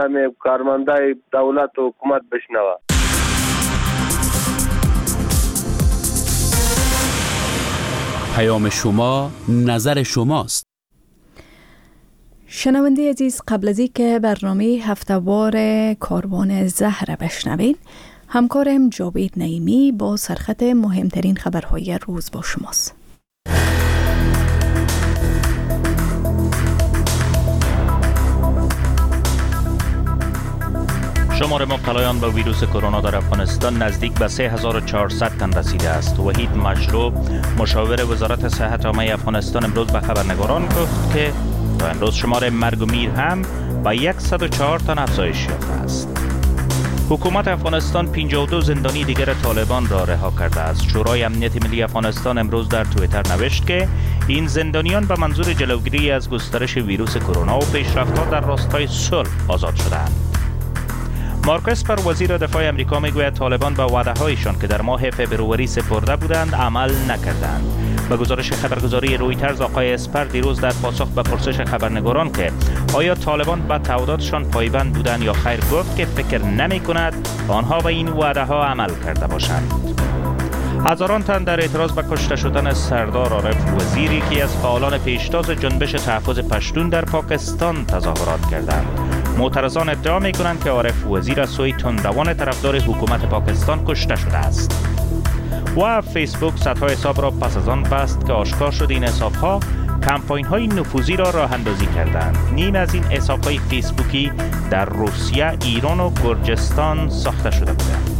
همه کارمندای دولت و حکومت بشنوه. پیام شما، نظر شماست. شنونده عزیز، قبل از اینکه برنامه هفته‌وار کاروان زهر بشنوین، همکارم جاوید نعیمی با سرخط مهمترین خبرهای روز با شماست. شمار مبتلایان به ویروس کرونا در افغانستان نزدیک به 3400 تن رسیده است. وحید مجروح، مشاور وزارت صحت عامه افغانستان، امروز به خبرنگاران گفت که تا امروز شمار مرگ و میر هم به 104 تن افزایش یافته است. حکومت افغانستان 52 زندانی دیگر طالبان را رها کرده است. شورای امنیت ملی افغانستان امروز در توییتر نوشت که این زندانیان به منظور جلوگیری از گسترش ویروس کرونا و پیشرفت‌ها در راستای صلح آزاد شدند. مارک اسپر، وزیر دفاع امریکا، میگوید طالبان به وعده‌هایشان که در ماه فبروری سپرده بودند عمل نکردند. به گزارش خبرگزاری رویترز، آقای اسپر دیروز در پاسخ به پرسش خبرنگاران که آیا طالبان به تعهداتشان پایبند بودند یا خیر، گفت که فکر نمی‌کند آنها به این وعده‌ها عمل کرده باشند. هزاران تن در اعتراض به کشته شدن سردار عارف وزیر، یکی از فعالان پیشتاز جنبش تحفظ پشتون در پاکستان، تظاهرات کردند. معترضان ادعا می‌کنند که عارف وزیر از سوی تندروان طرفدار حکومت پاکستان کشته شده است. و فیسبوک صدها حساب را پس از آن بست که آشکار شد این حساب‌ها کمپاین‌های نفوذی را راه اندازی کردند. نیم از این حساب‌های فیسبوکی در روسیه، ایران و گرجستان ساخته شده بودند.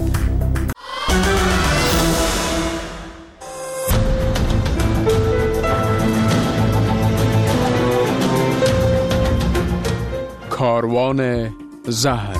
کاروان زهر.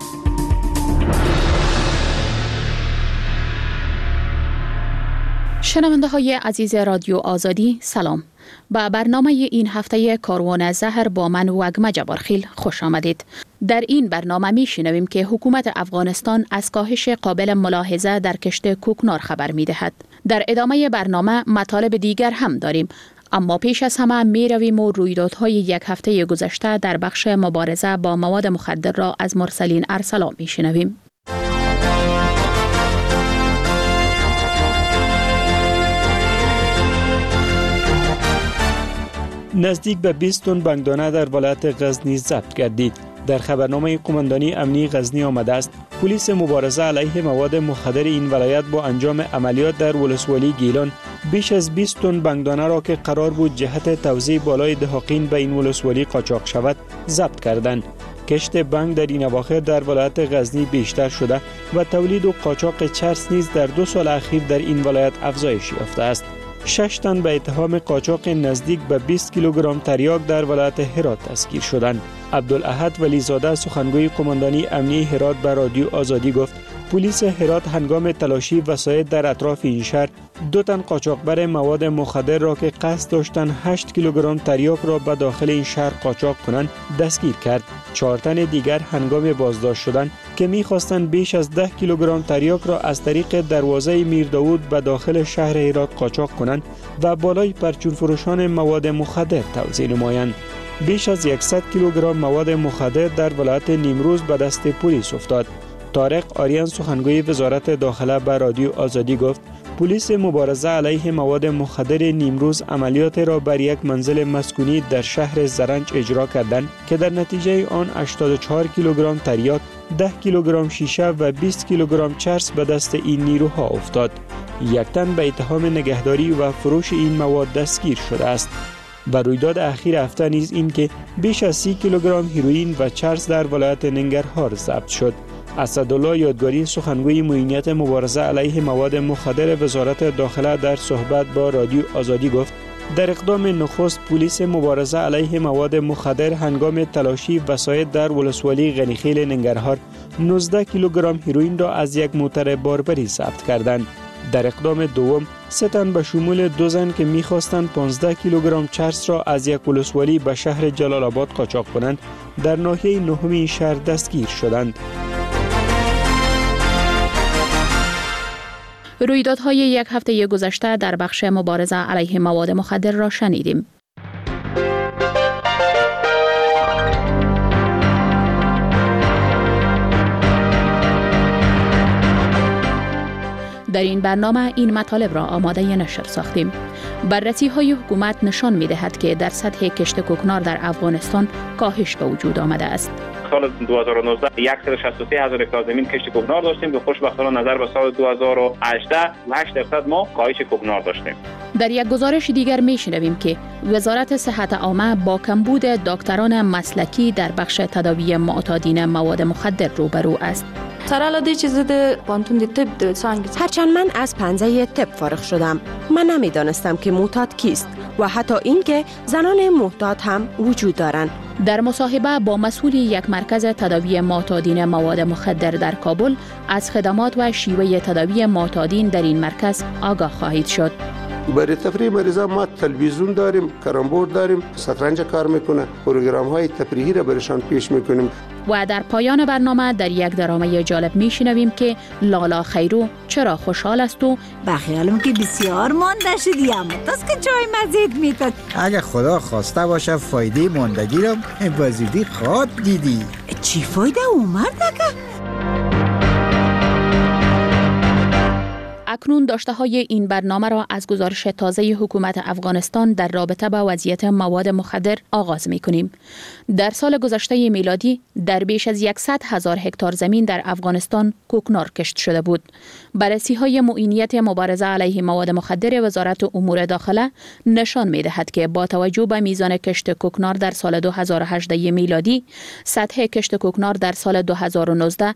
شنونده های عزیز رادیو آزادی، سلام. با برنامه این هفته کاروان زهر با من وگمه جبارخیل خوش آمدید. در این برنامه می شنویم که حکومت افغانستان از کاهش قابل ملاحظه در کشت کوکنار خبر می دهد. در ادامه برنامه مطالب دیگر هم داریم، اما پیش از همه می رویم و رویدادهای یک هفته گذشته در بخش مبارزه با مواد مخدر را از مرسلین ارسلان می شنویم. نزدیک به 20 تن بانکدانه در ولایت غزنی ضبط گردید. در خبرنامه قماندانی امنی غزنی آمده است پلیس مبارزه علیه مواد مخدر این ولایت با انجام عملیات در ولسوالی گیلان بیش از 20 تن بانکدانه را که قرار بود جهت توزیع بالای دهاقین به این ولسوالی قاچاق شود ضبط کردند. کشت بانک در این اواخر در ولایت غزنی بیشتر شده و تولید و قاچاق چرس نیز در 2 سال اخیر در این ولایت افزایش یافته است. 6 تن به اتهام قاچاق نزدیک به 20 کیلوگرم تریاک در ولایت هرات دستگیر شدند. عبدالاحد ولیزاده، سخنگوی قماندانی امنی هرات، به رادیو آزادی گفت پلیس هرات هنگام تلاشی وسایط در اطراف این شهر 2 تن قاچاقبر مواد مخدر را که قصد داشتند 8 کیلوگرم تریاک را به داخل این شهر قاچاق کنند دستگیر کرد. 4 تن دیگر هنگام بازداشت شدند که می‌خواستند بیش از 10 کیلوگرم تریاک را از طریق دروازه میرداود به داخل شهر هرات قاچاق کنند و بالای پرچون فروشان مواد مخدر توزیع نمایند. بیش از 100 کیلوگرم مواد مخدر در ولایت نیمروز به دست پلیس افتاد. طارق آریان، سخنگوی وزارت داخله، به رادیو آزادی گفت پلیس مبارزه علیه مواد مخدر نیمروز عملیات را بر یک منزل مسکونی در شهر زرنج اجرا کردند که در نتیجه آن 84 کیلوگرم تریاک، 10 کیلوگرم شیشه و 20 کیلوگرم چرس به دست این نیروها افتاد. 1 تن به اتهام نگهداری و فروش این مواد دستگیر شده است. و رویداد اخیر هفته نیز این که بیش از 30 کیلوگرم هیروئین و چرس در ولایت ننگرهار ضبط شد. اسدالله یادگاری، سخنگوی معینیت مبارزه علیه مواد مخدر وزارت داخله، در صحبت با رادیو آزادی گفت در اقدام نخست پلیس مبارزه علیه مواد مخدر هنگام تلاشی وسایط در ولسوالی غنیخیل ننگرهار 19 کیلوگرم هیروئین را از یک موتر باربری ضبط کردند. در اقدام دوم 3 تن به شمول 2 زن که می‌خواستند 15 کیلوگرم چرس را از یک ولسوالی به شهر جلال آباد قاچاق کنند در ناحیه نهم این شهر دستگیر شدند. رویدادهای یک هفته گذشته در بخش مبارزه علیه مواد مخدر را شنیدیم. در این برنامه این مطالب را آماده نشر ساختیم. بررسی های حکومت نشان می دهد که در سطح کشت کوکنار در افغانستان کاهش به وجود آمده است. سال 2019 163,000 هکتار زمین کشت کوکنار داشتیم که خوشبختانه نظر به سال 2018 8% ما کاهش کوکنار داشتیم. در یک گزارش دیگر میشنویم که وزارت صحت عامه با کمبود دکتران مسلکی در بخش تداوی معتادین مواد مخدر روبرو است. سرالا چیز پانتون طب سانگیز. هرچند من از پنجه طب فارغ شدم، من نمیدانستم که معتاد کیست و حتی اینکه زنان معتاد هم وجود دارند. در مصاحبه با مسئول یک مرکز تداوی معتادین مواد مخدر در کابل از خدمات و شیوه تداوی معتادین در این مرکز آگاه خواهید شد. برای تفریح مریضا ما تلویزیون داریم، کرامبورد داریم، شطرنج کار میکنه، پروگرام های تفریحی را برشان پیش میکنیم. و در پایان برنامه در یک درامه جالب میشنویم که لالا خیرو چرا خوشحال است و بخیالم که بسیار مانده شدی، اما تاست که چای مزید میتد. اگه خدا خواسته باشه فایده ماندگی را بازیدی خواد دیدی. چی فایده اومد که؟ اکنون داشته های این برنامه را از گزارش تازه حکومت افغانستان در رابطه با وضعیت مواد مخدر آغاز می کنیم. در سال گذشته میلادی در بیش از 100,000 هکتار زمین در افغانستان کوکنار کشت شده بود. بررسی های معینیت مبارزه علیه مواد مخدر وزارت امور داخله نشان می دهد که با توجه به میزان کشت کوکنار در سال 2018 میلادی، سطح کشت کوکنار در سال 2019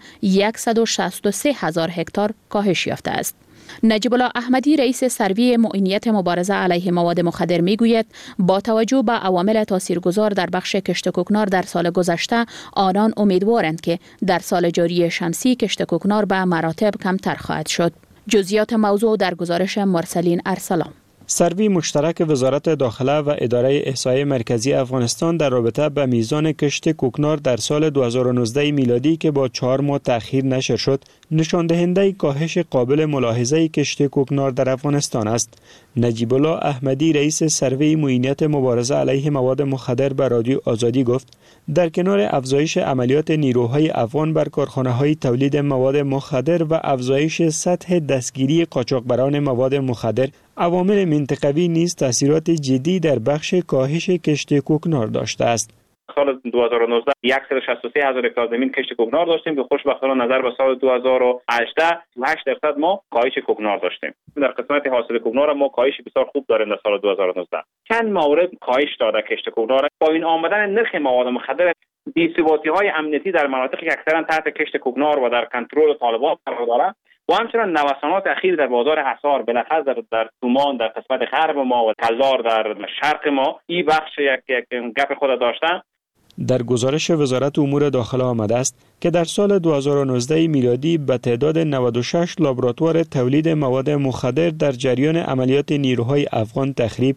163,000 هکتار کاهش یافته است. نجیب الله احمدی رئیس سروی معینیت مبارزه علیه مواد مخدر میگوید با توجه به عوامل تاثیرگذار در بخش کشت کوکنار در سال گذشته، آنان امیدوارند که در سال جاری شمسی کشت کوکنار به مراتب کمتر خواهد شد. جزئیات موضوع در گزارش مرسلین ارسلان. سروی مشترک وزارت داخله و اداره احصایه مرکزی افغانستان در رابطه به میزان کشت کوکنار در سال 2019 میلادی که با 4 ماه تأخیر نشر شد، نشان دهنده کاهش قابل ملاحظه کشت کوکنار در افغانستان است. نجیب الله احمدی رئیس سروی معینیت مبارزه علیه مواد مخدر به رادیو آزادی گفت در کنار افزایش عملیات نیروهای افغان بر کارخانه‌های تولید مواد مخدر و افزایش سطح دستگیری قاچاقبران مواد مخدر، عوامل منطقوی نیز تاثیرات جدی در بخش کاهش کشت کوکنار داشته است. سال 2019 163,000 هکتار زمین کشت کوکنار داشتیم که خوشبختانه نظر به سال 2018 8% ما کاهش کوکنار داشتیم. در قسمت حاصل کوکنار ما کاهش بسیار خوب داریم در سال 2019. چند مورد کاهش داده کشت کوکنار. با این آمدن نرخ مواد مخدر، بی‌ثباتی‌های امنیتی در مناطقی که اکثرا تحت کشت کوکنار و در کنترل طالبان قرار دارد و همچنین نوسانات اخیر در بازار حصار، بالاخص در تومان در قسمت غرب ما و کلدار در شرق ما، این بخش یک گپ خود داشتن. در گزارش وزارت امور داخله آمده است که در سال 2019 میلادی به تعداد 96 لابراتوار تولید مواد مخدر در جریان عملیات نیروهای افغان تخریب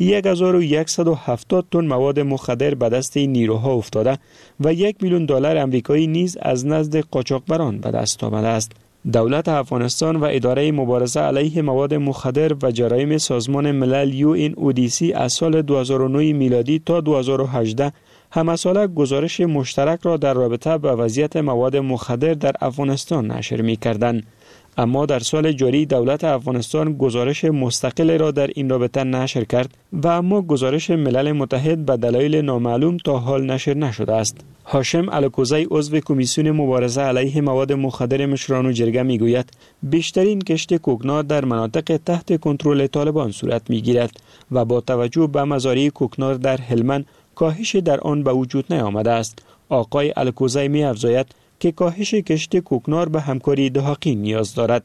1170 تن مواد مخدر به دست این نیروها افتاده و $1,000,000 آمریکایی نیز از نزد قاچاقبران به دست آمده است. دولت افغانستان و اداره مبارزه علیه مواد مخدر و جرایم سازمان ملل UNODC از سال 2009 میلادی تا 2018 همساله گزارش مشترک را در رابطه با وضعیت مواد مخدر در افغانستان نشر می‌کردند. اما در سال جاری دولت افغانستان گزارش مستقل را در این رابطه نشر کرد و اما گزارش ملل متحد به دلایل نامعلوم تا حال نشر نشده است. هاشم الکوزی عضو کمیسیون مبارزه علیه مواد مخدر مشران جرگه میگوید بیشترین کشت کوکنار در مناطق تحت کنترل طالبان صورت میگیرد و با توجه به مزارع کوکنار در هلمند کاهش در آن به وجود نیامده است. آقای الکوزی می افزاید که کاهش کشت کوکنار به همکاری دهاقین نیاز دارد.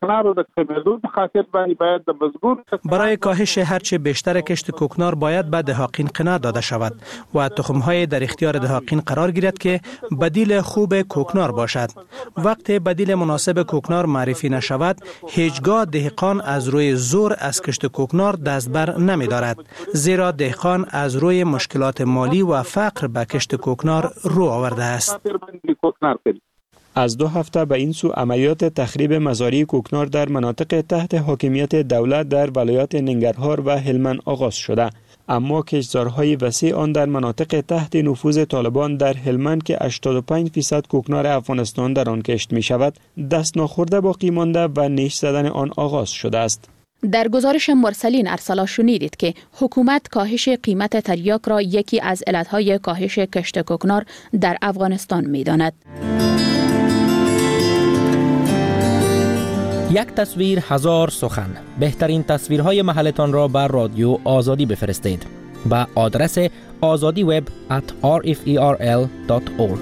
برای کاهش هرچه بیشتر کشت کوکنار باید به دهاقین قناعت داده شود و تخم‌های در اختیار دهاقین قرار گیرد که بدیل خوب کوکنار باشد. وقتی بدیل مناسب کوکنار معرفی نشود، هیچگاه دهقان از روی زور از کشت کوکنار دست بر نمی دارد، زیرا دهقان از روی مشکلات مالی و فقر به کشت کوکنار رو آورده است. از 2 هفته به این سو عملیات تخریب مزارع کوکنار در مناطق تحت حاکمیت دولت در ولایات ننگرهار و هلمند آغاز شده. اما کشتزارهای وسیع آن در مناطق تحت نفوذ طالبان در هلمند که 85% کوکنار افغانستان در آن کشت می شود دست ناخورده باقی مانده و نیش زدن آن آغاز شده است. در گزارش مرسلین ارسلا شنیدید که حکومت کاهش قیمت تریاک را یکی از علتهای کاهش کشت کوکنار در افغانستان می داند. یک تصویر هزار سخن. بهترین تصویرهای محلتان را بر رادیو آزادی بفرستید با آدرس azadiweb@rferl.org.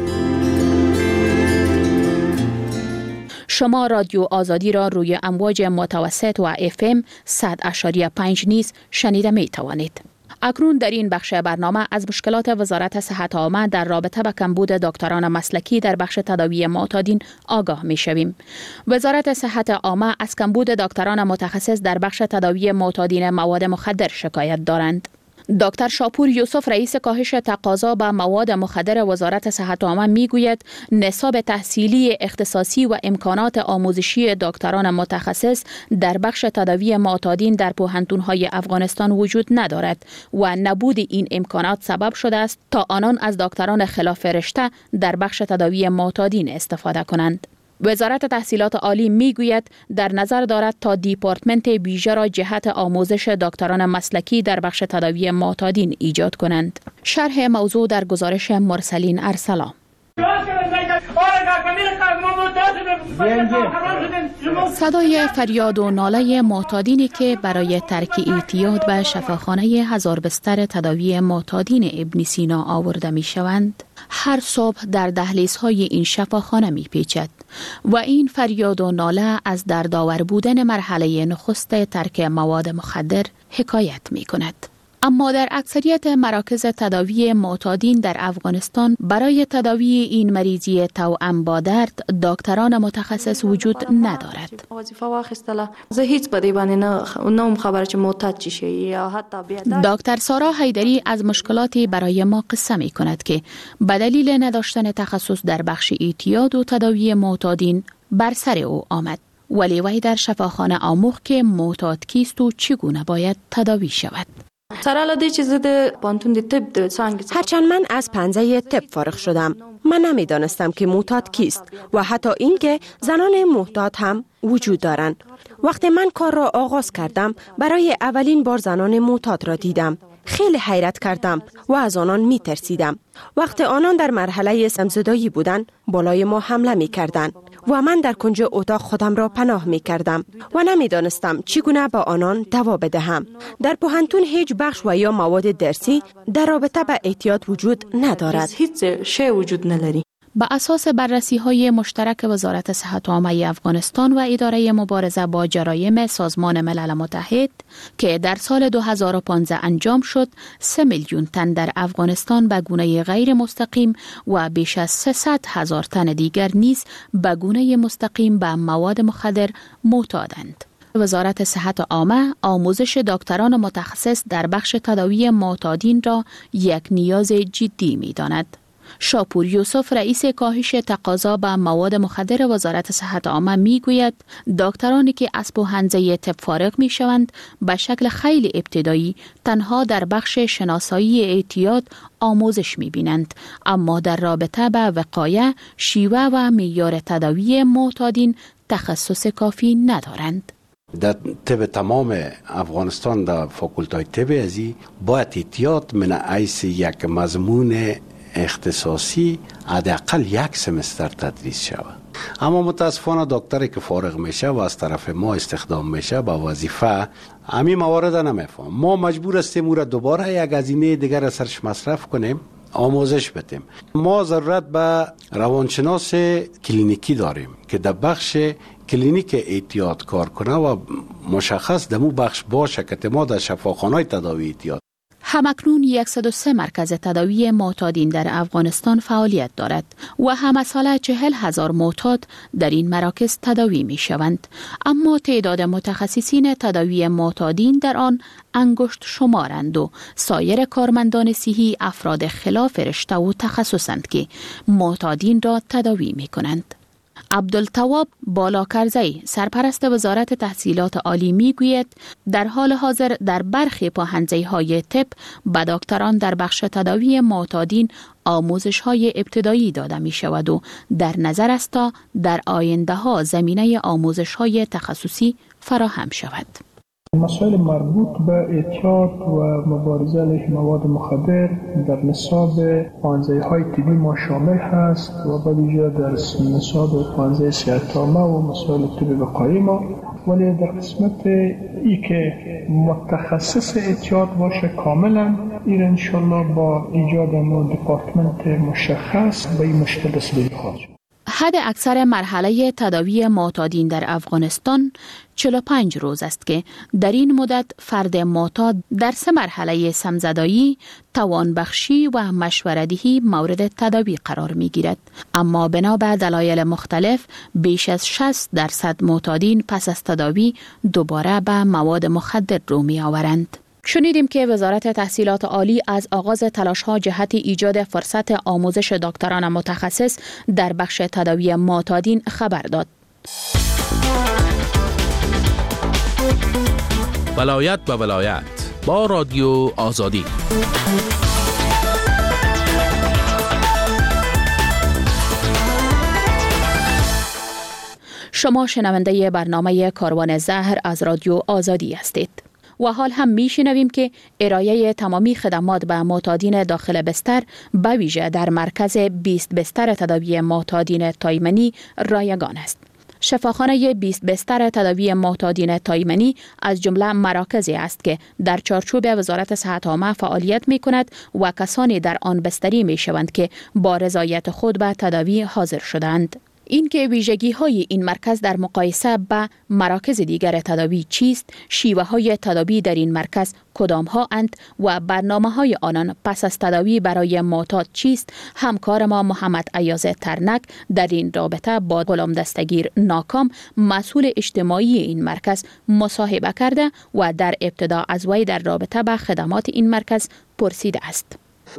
شما رادیو آزادی را روی امواج متوسط و FM 100.5 نیز شنیده می توانید. اکنون در این بخش برنامه از مشکلات وزارت صحت عامه در رابطه با کمبود دکتران مسلکی در بخش تداوی معتادین آگاه می شویم. وزارت صحت عامه از کمبود دکتران متخصص در بخش تداوی معتادین مواد مخدر شکایت دارند. دکتر شاپور یوسف رئیس کاهش تقاضا به مواد مخدر وزارت صحت عامه میگوید نصاب تحصیلی اختصاصی و امکانات آموزشی دکتران متخصص در بخش تداوی معتادین در پوهنتون‌های افغانستان وجود ندارد و نبود این امکانات سبب شده است تا آنان از دکتران خلاف رشته در بخش تداوی معتادین استفاده کنند. وزارت تحصیلات عالی میگوید در نظر دارد تا دیپارتمنت ویژه را جهت آموزش دکتران مسلکی در بخش تداوی معتادین ایجاد کنند. شرح موضوع در گزارش مرسلین ارسلا. صدای فریاد و ناله معتادینی که برای ترک اعتیاد به شفاخانه 1000 بستر تداوی معتادین ابن سینا آورده می شوند هر صبح در دهلیزهای این شفاخانه می پیچد و این فریاد و ناله از دردآور بودن مرحله نخست ترک مواد مخدر حکایت می کند. اما در اکثریت مراکز تداوی معتادین در افغانستان برای تداوی این مریضی توأم با درد دکتران متخصص وجود ندارد. دکتر سارا حیدری از مشکلاتی برای ما قصه می کند که به دلیل نداشتن تخصص در بخش اعتیاد و تداوی معتادین بر سر او آمد. ولی وی در شفاخانه آموخت که معتاد کیست و چگونه باید تداوی شود. هرچند من از پنجه طب فارغ شدم، من نمیدانستم که معتاد کیست و حتی اینکه زنان معتاد هم وجود دارند. وقتی من کار را آغاز کردم برای اولین بار زنان معتاد را دیدم. خیلی حیرت کردم و از آنان می ترسیدم. وقتی آنان در مرحله سمزدایی بودند بالای ما حمله می کردند و من در کنج اتاق خودم را پناه می کردم و نمی دانستم چگونه با آنان دوا بدهم. در پوهنتون هیچ بخش و یا مواد درسی در رابطه با اعتیاد وجود ندارد. هیچ شی وجود نداری. با اساس بررسی‌های مشترک وزارت صحت عامه افغانستان و اداره مبارزه با جرایم سازمان ملل متحد که در سال 2015 انجام شد، 3 میلیون تن در افغانستان به گونه غیر مستقیم و بیش از 300,000 تن دیگر نیز به گونه مستقیم به مواد مخدر معتادند. وزارت صحت عامه آموزش دکتران متخصص در بخش تداوی معتادین را یک نیاز جدی می‌داند. شاپور یوسف رئیس کاهش تقاضا به مواد مخدر وزارت صحت عامه میگوید دکترانی که از پوهنځی طب فارغ می شوند به شکل خیلی ابتدایی تنها در بخش شناسایی اعتیاد آموزش می بینند، اما در رابطه به وقایع، شیوه و معیار تداوی معتادین تخصص کافی ندارند. در طب تمام افغانستان در فاکولتای طب ازی باید اعتیاد من حیث یک مضمون اختصاصی حداقل 1 سمستر تدریس شود. اما متاسفانه دکتری که فارغ میشه و از طرف ما استخدام میشه با وظیفه همین موارد نمیفهم. ما مجبور هستیم او را دوباره یک هزینه دیگر سرش مصرف کنیم، آموزش بدیم. ما ضرورت به روانشناس کلینیکی داریم که در بخش کلینیک اعتیاد کار کنه و مشخص دمو بخش باشه که ما در شفاخانه تداوی اعتیاد. همکنون 103 مرکز تداوی معتادین در افغانستان فعالیت دارد و همه ساله 40,000 معتاد در این مراکز تداوی می شوند. اما تعداد متخصصین تداوی معتادین در آن انگشت شمارند و سایر کارمندان صحی افراد خلاف رشته و تخصصند که معتادین را تداوی می کنند. عبدالتواب بالاکرزی سرپرست وزارت تحصیلات عالی میگوید در حال حاضر در برخی پاهنجی‌های طب به دکتران در بخش تداوی معتادین آموزش‌های ابتدایی داده می شود و در نظر است تا در آینده ها زمینه آموزش‌های تخصصی فراهم شود. مسائل مربوط به اعتیاد و مبارزه علیه مواد مخدر در نصاب پانزه‌های طبی ما شامل هست و به ویژه در نصاب پانزه صحت عامه و مسائل طب وقایع ما، ولی در قسمت ای که متخصص اعتیاد باشه کاملا این انشالله با ایجاد نوع دپارتمنت مشخص به این مشکل رسیدگی خواهد شد. حد اکثر مرحله تداوی معتادین در افغانستان 45 روز است که در این مدت فرد معتاد در 3 مرحله سمزدایی، توانبخشی و مشوره‌دهی مورد تداوی قرار می گیرد. اما بنا به دلایل مختلف بیش از 60% معتادین پس از تداوی دوباره به مواد مخدر رو می آورند. شنیدیم که وزارت تحصیلات عالی از آغاز تلاش‌ها جهت ایجاد فرصت آموزش دکتران متخصص در بخش تداوی معتادین خبر داد. ولایت به ولایت با رادیو آزادی. شما شنونده برنامه کاروان زهر از رادیو آزادی هستید. و حال هم میشنویم که ارائه تمامی خدمات به معتادین داخل بستر به ویژه در مرکز 20 بستر تداوی معتادین تایمنی رایگان است. شفاخانه 20 بستر تداوی معتادین تایمنی از جمله مراکزی است که در چارچوب وزارت صحت عامه فعالیت می کند و کسانی در آن بستری می شوند که با رضایت خود به تداوی حاضر شدند. این که ویژگی های این مرکز در مقایسه با مراکز دیگر تداوی چیست، شیوه های تداوی در این مرکز کدام ها اند و برنامه های آنان پس از تداوی برای معتاد چیست، همکار ما محمد ایاز ترنک در این رابطه با غلام دستگیر ناکام مسئول اجتماعی این مرکز مصاحبه کرده و در ابتدا از وی در رابطه با خدمات این مرکز پرسیده است.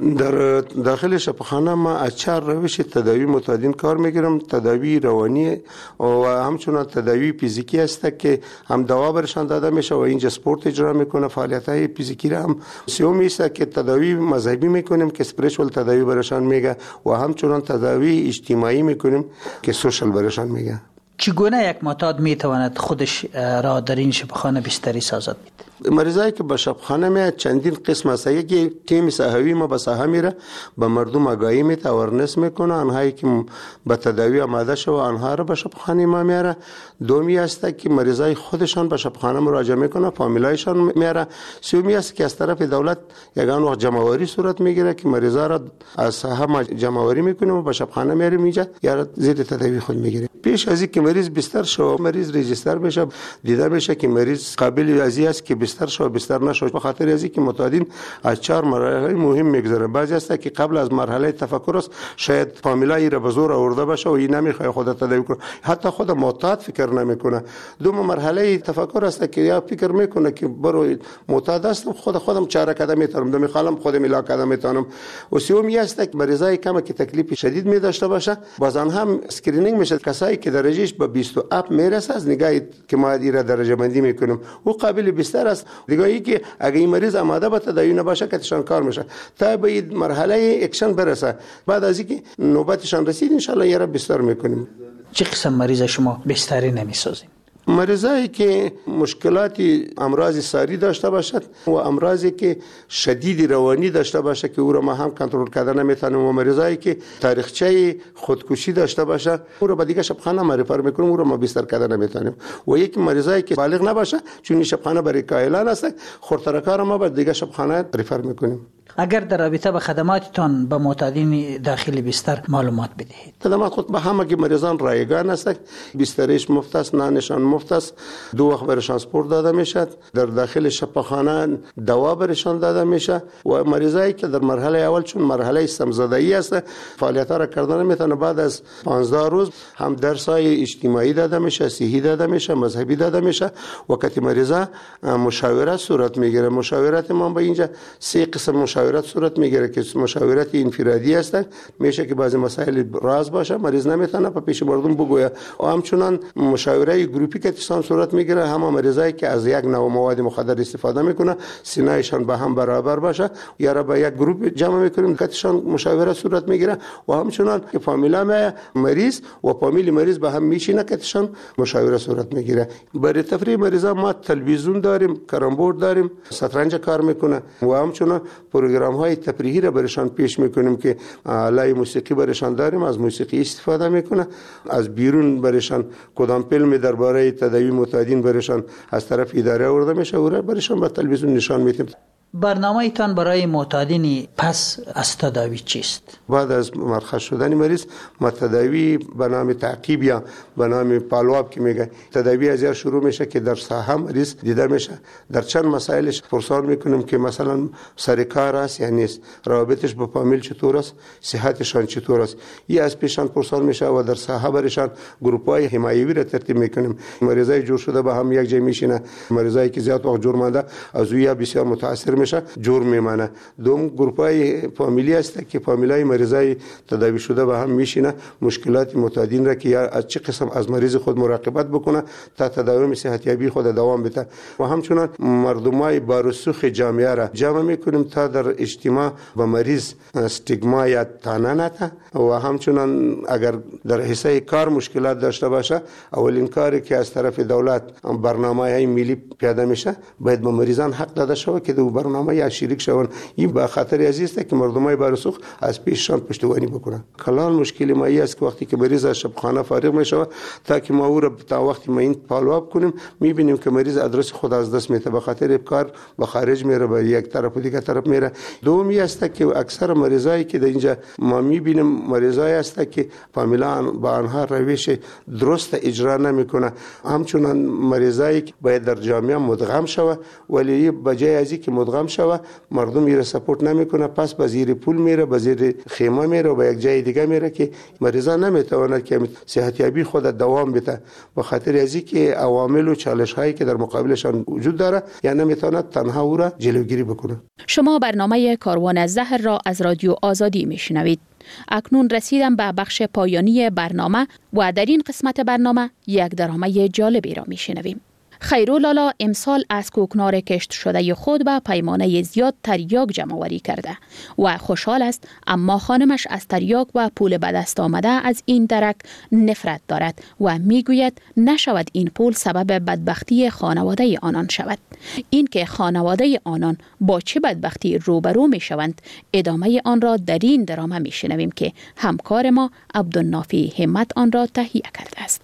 در داخل شفاخانه ما از 4 روش تداوی معتادین کار میگیرم. تداوی روانی و همچنان تداوی فیزیکی است که هم دوا برشان داده میشه و اینجا سپورت اجرا میکنه، فعالیت های فیزیکی را هم. سومی است که تداوی مذهبی میکنیم که اسپریچوال تداوی برشان میگه و همچنان تداوی اجتماعی میکنیم که سوشال برشان میگه. چگونه یک معتاد میتواند خودش را در این شفاخانه بستری سازد؟ مریضایی که به شفاخانه میاد چندین قسم است. یکی تیم صحوی ما به ساحه میره، به مردم آگاهی میده، اورنس میکنه، آنهایی که به تداوی آماده شده آنها را به شفاخانه ما میاره. دومی است که مریضای خودشان به شفاخانه مراجعه میکنه، فامیلایشان میاره. سومی است که از طرف دولت یگان وقت جمع‌آوری صورت میگیره که مریضا را از ساحه ما جمع‌آوری میکنه و به شفاخانه میاریم اینجا یا زیر تداوی خود میگیره. پیش از اینکه مریض بستر شو، مریض رجیستر بشه، دیده بشه که مریض قابل ازی است که بستر شو بستر نشو، به خاطر ازی که معتادین از 4 مرحله مهم میگذره. بعضی است که قبل از مرحله تفکر است، شاید فامیلای را به زور آورده باشه و این نمیخواد خودت تداوی کنه، حتی خود معتاد فکر نمیکنه. دوم مرحله تفکر است که یا فکر میکنه که برو معتاد هستم، خودم چاره قدم میتونم، میخوام خودم علاج قدم میتونم. و سومی است که مریضای کم که تکلیف شدید می داشته باشه، بازن هم اسکرینینگ میشه. کسایی که درجهش به 27 میرسه از نگاهی که ما ایرا درجه بندی میکنیم و قابل بستر است. دیگه ای که اگه این مریض آماده به تداوی نباشه که تشان کار میشه تا به مرحله اکشن برسه. بعد از اینکه نوبتشان رسید ان شاء الله یه را بستر میکنیم. چه قسم مریض شما بستری نمیسازیم؟ مریضایی که مشکلات امراض ساری داشته باشد و امراضی که شدید روانی داشته باشه که او را ما هم کنترل کردن نمیتونیم، و مریضایی که تاریخچه خودکشی داشته باشه او را به دیگه شفاخانه ما ریفر میکنیم، او را ما بستر کردن نمیتونیم. و یک مریضایی که بالغ نباشه چون شفاخانه برای کاهلان است، خردترکار ما به دیگه شفاخانه ریفر میکنیم. اگر در رابطه به خدماتتان به معتادین داخل بستر معلومات بدهید. خدمات خود به همه مریضان رایگان است. بسترش مفت است، نانشان مفت است، 2 وقت برشان سپورت داده میشد، در داخل شفاخانه دوا برشان داده میشه و مریضایی که در مرحله اول چون مرحله سمزدایی است فعالیت را کردن نمیتونه، بعد از 15 روز هم درسای اجتماعی داده میشه، صحی داده میشه، مذهبی داده میشه. وقتی مریضا مشاوره صورت میگیره، مشاورت ما به اینجا 3 قسم مشاوره مشاورت صورت میگیره که مشاورت انفرادی هستن، میشه که بعضی مسائل راز باشه، مریض نمیتونه په پیش مردم بگویه. و همچنان مشاوره گروپی که اتسام صورت میگیره، همه مریضایی که از یک نوع مواد مخدر استفاده میکنه سینه‌شان به هم برابر باشه یا را به یک گروپ جمع میکنیم که تشان مشاوره صورت میگیره. و همچنان که فامیلا مریض و فامیل مریض به هم میشینه که تشان مشاوره صورت میگیره. برای تفریح مریضا ما تلویزیون داریم، کارمبورد داریم، شطرنج کار میکنه و همچنان پروگرام های تفریحی را برشان پیش میکنیم که آلای موسیقی برشان داریم، از موسیقی استفاده میکنه. از بیرون برشان کدام فیلم درباره تداوی معتادین برشان از طرف اداره آورده میشه و برشان به تلویزیون نشان میدیم. برنامه ایتان برای معتادین پس از تداوی چیست؟ بعد از مرخص شدن مریض ما تداوی به نام تعقیب یا به نام فالوآپ که میگه، تداوی از شروع میشه که در ساحه مریض دیده میشه، در چند مسائلش پرسان میکنیم که مثلا سر کار است یا نیست، روابطش با فامیل چطور است، صحتشان چطور است، این از پیشان پرسان میشه و در ساحه برشان گروپ‌های حمایوی را ترتیب میکنیم. مریضای جور شده با هم یک جای میشینه، مریضایی که زیاد وقت جور مانده از اویا بسیار متاثر میشه، جور میمانه. دوم گروپ‌های فامیلی است که فامیلای مریضای تداوی شده با هم میشینه، مشکلات معتادین را که یا از چه قسم از مریض خود مراقبت بکنه تا تداوم صحتیابی خود دوام بده. و همچنان مردمای بارسوخ جامعه را جمع میکنیم تا در اجتماع با مریض استیگما یا طعنه نده. و همچنان اگر در حصه کار مشکلات داشته باشه، اولین کاری که از طرف دولت برنامه‌های ملی پیاده میشه باید به مریضان حق داده شود که دو برنامه یا شریک شون. این با خطر عزیز است که مردمای بارسوخ از پیششان پشتیبانی بکنن. کلان مشکل ما است که وقتی که مریض از شبخانه فارغ میشه تا که ما او را تا وقتی ما این فالوآپ کنیم میبینیم که مریض ادرس خود از دست میده، به خاطر کار به خارج میره، به یک طرف و دیگه طرف میره. دومی است که اکثر مریضایی که در اینجا ما میبینیم مریضایی است که فامیلا با آنها روش درست اجرا نمیکنه. همچنان مریضایی که باید در جامعه مدغم شوه ولی بجای از اینکه مدغم شوه مردم میره سپورت نمیکنه، پس به زیر پول میره، به زیر خیمه میره و به یک جای دیگه میره که مریضا نمیتواند که صحتیابی خود دوام بده، به خاطر از اینکه عوامل و چالش هایی که در مقابلشان وجود داره یا نمیتواند تنها او را جلوگیری بکنه. شما برنامه کاروان زهر را از رادیو آزادی میشنوید. اکنون رسیدم به بخش پایانی برنامه و در این قسمت برنامه یک درامه جالبی را میشنویم. خیرولالا امسال از کوکنار کشت شده خود به پیمانه زیاد تریاک جمع‌آوری کرده و خوشحال است، اما خانمش از تریاک و پول به دست آمده از این درک نفرت دارد و میگوید نشود این پول سبب بدبختی خانواده آنان شود. این که خانواده آنان با چه بدبختی روبرو می شوند، ادامه آن را در این درامه می شنویم که همکار ما عبدالنافی همت آن را تهیه کرده است.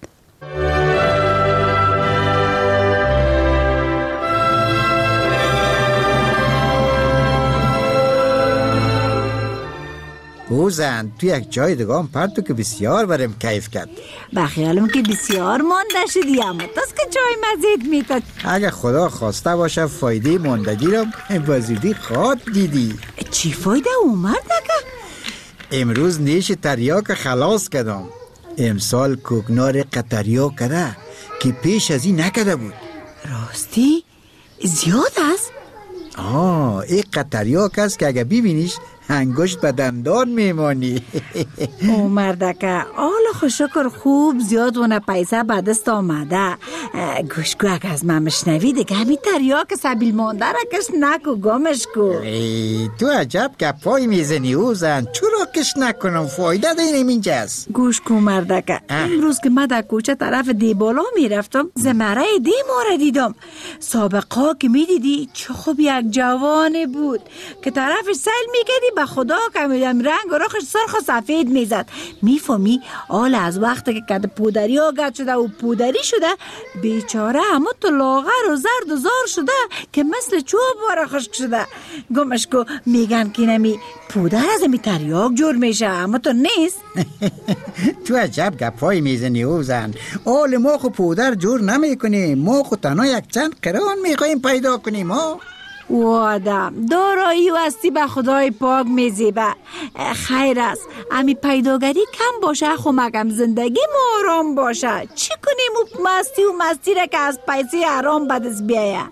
او زن تو یک جای دگام پرتو که بسیار برم کیف کرد. بخیالم که بسیار مانده شدی، اما تاست که چای مزید میتاد. اگه خدا خواسته باشه فایده ماندگی را وزیدی خواد دیدی. چی فایده اومد دکه؟ امروز نیش تریاک خلاص کردم. امسال کوکنار قطریاک کده که پیش از این نکده بود. راستی؟ زیاد است؟ این قطریاک است که اگه ببینیش انگشت به دندان میمانی. او مردکه آلا خوشکر خوب زیاد ونه پیسه به دست آمده. گوشگو اگه از من مشنوی دیگه همین تریاک سبیل مانده را کش نکو گمش کو. تو عجب گپای میزنی او زن، چرا کش نکنم فایده دینم اینجاست. گوش کو مردکه، امروز که من در کوچه طرف دیبالا میرفتم زمره ما را دیدم. سابقا که میدیدی چه خوب یک جوانی بود که طرفش سیل میکردی به خدا کمیدم رنگ و رخش سرخ و سفید میزد. میفهمی آل از وقتی که کده پودری آگد شده و پودری شده بیچاره همه تو لاغر و زرد و زار شده که مثل چوب باره خشک شده. گمش کو میگن که نمی پودر از می تریاک جور میشه اما تو نیست. تو عجب گپای میزنی او زن. آل ما خو پودر جور نمیکنیم، ما خو تنها یک چند قران میخواییم پیدا کنیم. و آدم دارایی و هستی به خدای پاک میزیبه. خیر است امی پیداگری کم باشه خو مگم زندگی آرام باشه. چی کنیم او مستی و مستی را که از پیسی حرام بدست بیایه؟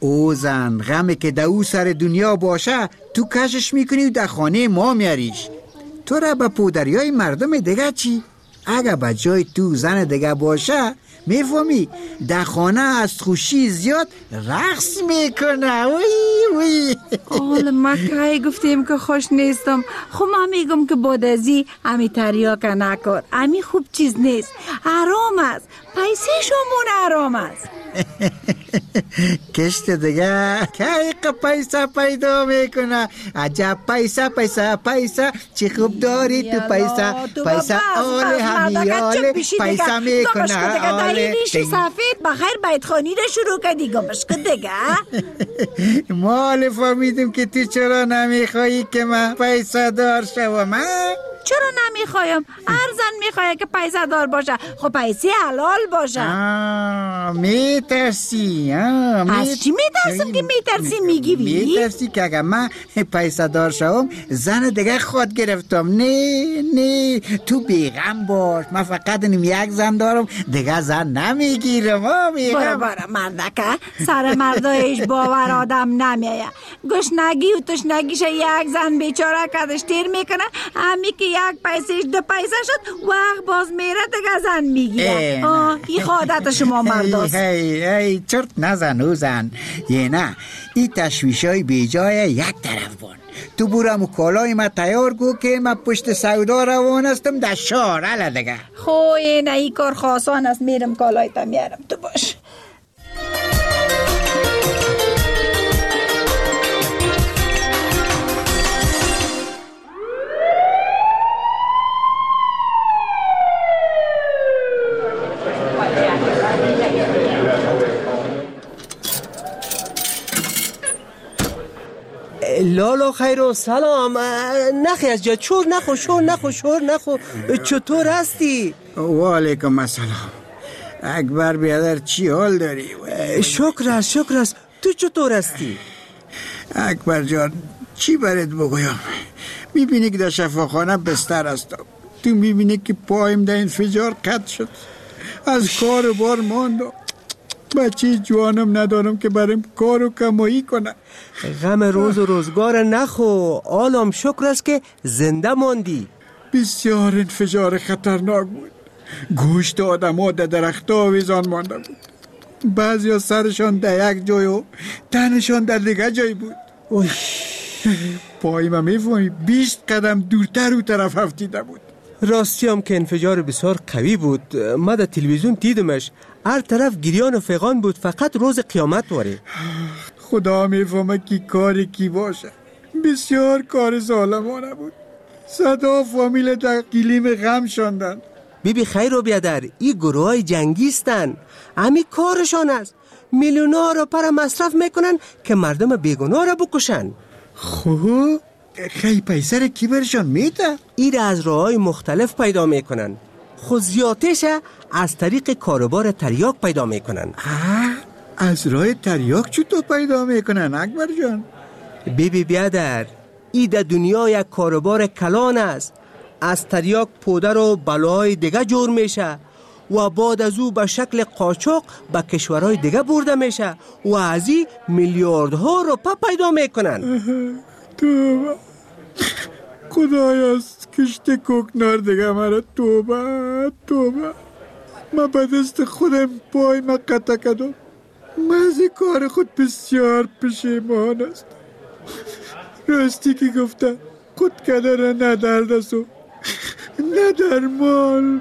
او زن غمی که در او سر دنیا باشه تو کشش میکنی و در خانه ما میاریش. تو را به پودریای مردم دیگه چی؟ اگه به جای تو زن دیگه باشه میفهمی در خانه از خوشی زیاد رقص میکنه. وی حالا ما که گفتیم که خوش نیستم، خب من میگم که بعد ازی امی تریاک نکن، امی خوب چیز نیست، حرام است، پیسه شمون حرام است. کشت دیگه که پیسه پیدا میکنه. عجب پیسه پیسه پیسه چی خوب داری تو پیسه پیسه آل همیال پیسه میکنه آل ریشی سفید بخیر بیتخانی رو شروع کردی گمش که دیگه. مال فهمیدیم که تو چرا نمیخوایی که من پیسه دار شوم. چرا نمیخوایم؟ هر زن میخواه که پیسه دار باشه، خب پیسه حلال باشه. میترسی؟ از چی میترسم که میترسی میگی بی؟ میترسی که اگه من پیسه دار شوم زن دیگه خود گرفتم. نه تو بیغم باش، من فقط یک زن دارم دیگه زن نمیگیرم. برا مردکه سر مردایش باور آدم نمیایه. گشنگی و تشنگیش یک زن بیچاره کدش تیر میکنه، همی که یک پیسهش 2 پیسه شد وقت باز میره دیگه زن میگیره. این خودت شما مرداست. ای چرت نزن او زن. یه نه این تشویشای بی جای یک طرف بان. تو برم و کالای ما تیار گو که من پشت سودا روان هستم در شارع دیگه. خوی نه این کار خاصان است، میرم کالای تا میارم تو باش. لالا خیر و سلام. نخی از جا شور نخو. چطور هستی؟ وعلیکم السلام. اکبر بیادر چی حال داری؟ شکر است. تو چطور هستی؟ اکبر جان چی برات بگویم؟ میبینی که در شفاخانه بستر هستم، تو میبینی که پایم در انفجار قطع شد، از کار و بار ماندم، بچه جوانم ندارم که برم کار و کمایی کنم. غم روز و روزگار نخو، آلام شکر است که زنده ماندی. بسیار انفجار خطرناک بود، گوشت آدم ها در درخت ها ویزان مانده بود، بعضی ها سرشان در یک جای و تنشان در دیگه جای بود. پایم میفهمی 20 قدم دورتر او طرف افتیده بود. راستی هم که انفجار بسیار قوی بود، ما در تلویزیون دیدمش، هر طرف گریان و فغان بود، فقط روز قیامت واره. خدا میفهمه کی کاری کی باشه. بسیار کار ظالمانه بود، صدا فامیل در گلیم غم شاندن. بیبی خیر و بیادر این گروه های جنگیستن، همین کارشان است، میلیون‌ها را پر مصرف میکنن که مردم بیگناه را بکشن. خوب خیلی پیسه را کی برشان میده؟ این از راه های مختلف پیدا میکنن، خود زیادش از طریق کاروبار تریاک پیدا میکنن. از راه تریاک چطور پیدا میکنن اکبر جان؟ بیبی بیادر این در دنیا یک کاروبار کلان است، از تریاک پودر و بلاهای دیگه جور میشه و بعد از او به شکل قاچاق به کشورهای دیگه برده میشه و از این میلیاردها روپا پیدا میکنن. توبه خدایاست کشت کوکنار دیگه مرا. توبه من به دست خودم پای من قطع کردم، من از کار خود بسیار پشیمان است. راستی که گفته خود کدره نه درد است و نه درمان.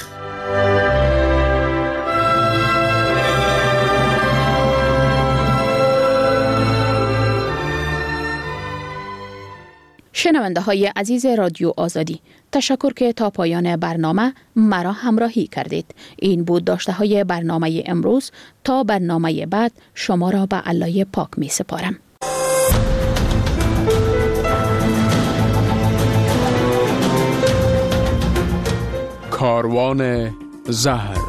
شنونده های عزیز رادیو آزادی، تشکر که تا پایان برنامه مرا همراهی کردید. این بود داشته های برنامه امروز. تا برنامه بعد شما را به الله پاک می سپارم. کاروان زهر.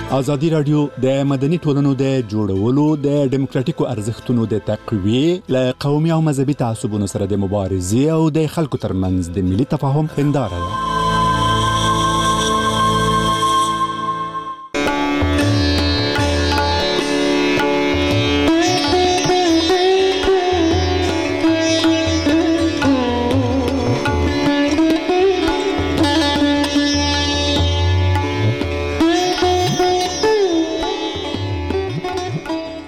ازادي رادیو د مدني ټولنو د جوړولو د ډیموکراتیکو ارزښتونو د تقویې له قومي او مذهبي تعصبونو سره د مبارزې او د خلکو ترمنځ د ملي تفاهم هنداره ده.